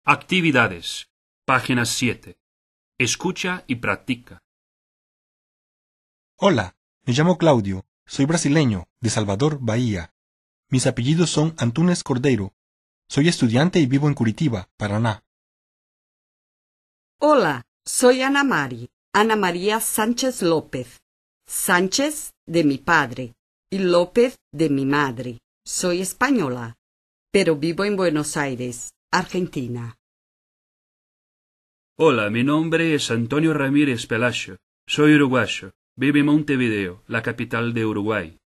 Actividades. Página 7. Escucha y practica. Hola, me llamo Claudio, soy brasileño, de Salvador, Bahía. Mis apellidos son Antunes Cordeiro. Soy estudiante y vivo en Curitiba, Paraná. Hola, soy Ana María Sánchez López. Sánchez de mi padre y López de mi madre. Soy española, pero vivo en Buenos Aires, Argentina. Hola, mi nombre es Antonio Ramírez Pelayo. Soy uruguayo. Vivo en Montevideo, la capital de Uruguay.